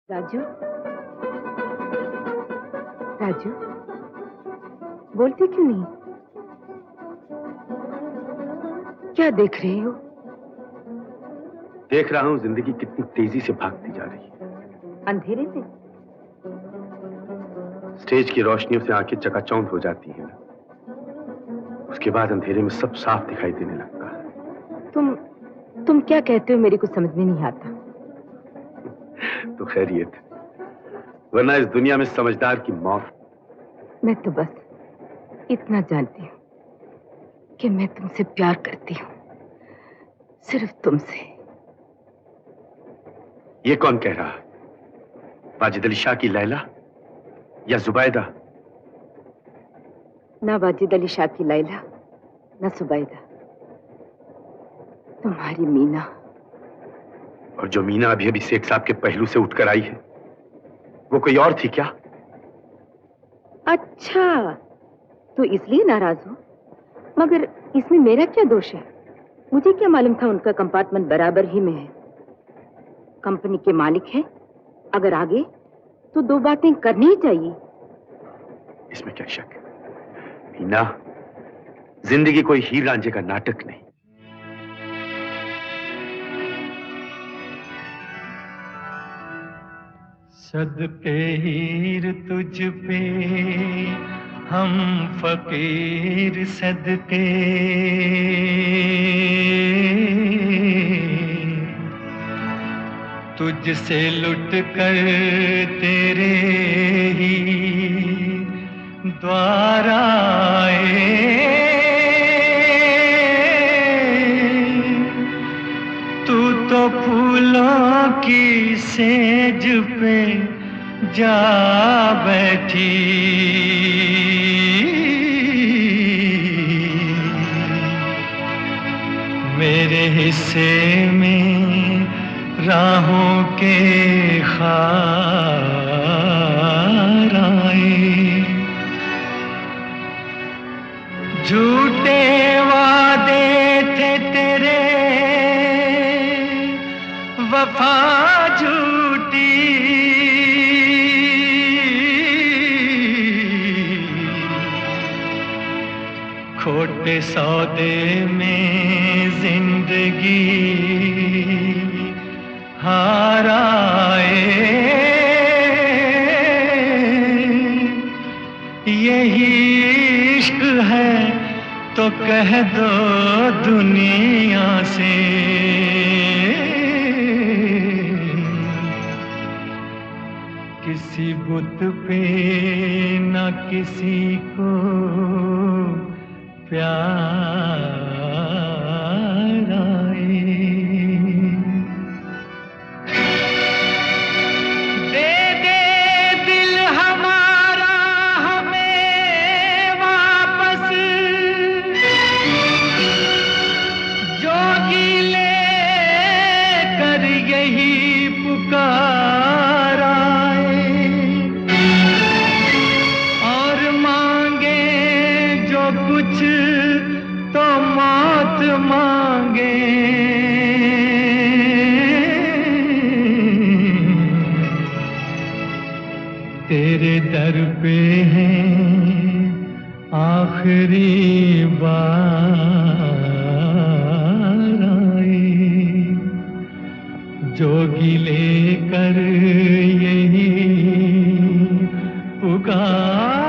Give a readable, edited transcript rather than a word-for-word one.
राजू, राजू, बोलते क्यों नहीं? क्या देख रही हो? देख रहा हूं जिंदगी कितनी तेजी से भागती जा रही है। अंधेरे से? स्टेज की रोशनियों से आंखें चकाचौंध हो जाती हैं, उसके बाद अंधेरे में सब साफ दिखाई देने लगता है। तुम क्या कहते हो मेरी कुछ समझ में नहीं आता। तो खैरियत, वरना इस दुनिया में समझदार की मौत। मैं तो बस इतना जानती हूँ कि मैं तुमसे प्यार करती हूँ, सिर्फ तुमसे। ये कौन कह रहा है? वाजिद अली शाह की लैला या जुबैदा? ना वाजिद अली शाह की लैला, ना जुबैदा, तुम्हारी मीना। और जो मीना अभी अभी सेठ साहब के पहलू से उठकर आई है, वो कोई और थी क्या? अच्छा, तो इसलिए नाराज हो? मगर इसमें मेरा क्या दोष है? मुझे क्या मालूम था उनका कंपार्टमेंट बराबर ही में है। कंपनी के मालिक हैं, अगर आगे तो दो बातें करनी ही चाहिए। इसमें क्या शक है? मीना, जिंदगी कोई हीर रांझे का नाटक नहीं। सदके हीर तुझ पे हम फकीर सदके, तुझसे लुट कर तेरे ही द्वार आए। तू तो फूलों की सेज पे जा बैठी, मेरे हिस्से में राहों के खार आए। झूठे वादे थे तेरे, वफा झूठी, खोटे सौदे में जिंदगी हार आए। यही इश्क है तो कह दो दुनिया से, किसी बुत पे न किसी को प्यार आए। दे दे दिल हमारा हमें वापस, जोगी ले कर यही पुकार आए। और मांगे जो कुछ तो मौत मांगे, तेरे दर पे है आखिरी बार आए। जोगी लेकर यही पुकार